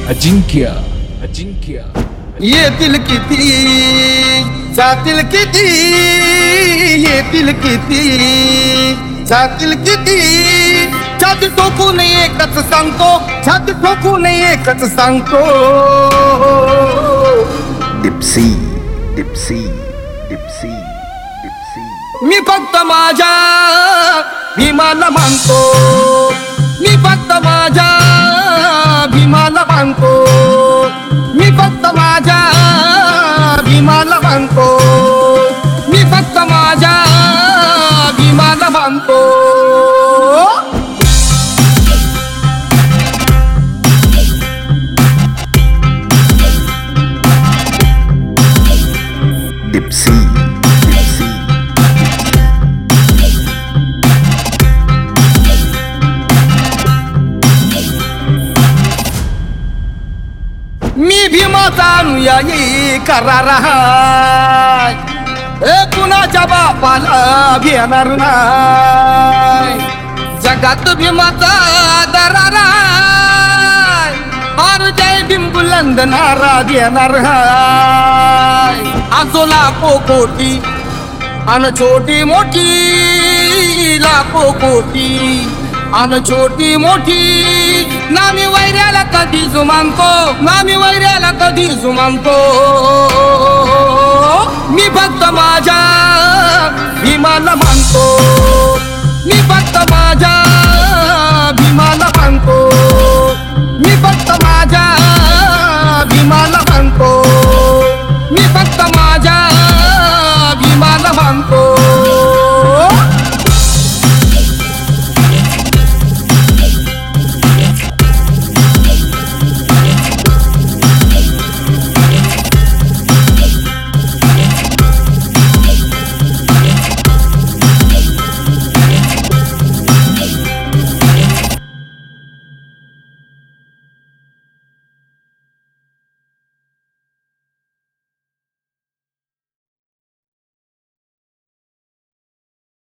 अजिंक्य अजिंक्य येतील किती जातील किती, येतील किती जातील किती, छाती ठोकून एकच सांगतो, छाती ठोकून एकच सांगतो. डिप्सी डिप्सी डिप्सी डिप्सी. मी फक्त माझ्या भीमाला मानतो, मी फक्त माझ्या भीमाला मानतो, मी फक्त माझ्या भीमाला मानतो, मी फक्त माझ्या भीमाला मानतो. डिप्सी डिप्सी. मी भीमाचा अनुयायी करार हाय, कुणाच्या बापाला घेणार नाही. जगात भीमाचा दरार हाय, और जय भीम बुलंद नारा देणार हाय. असो लाखो कोटी अन छोटी मोठी, लाखो कोटी अन छोटी मोठी, नामी वैऱ्याला कधी जुमानतो, नामी वैऱ्याला कधी जुमानतो. मी फक्त माझ्या भीमाला मानतो, मी फक्त माझ्या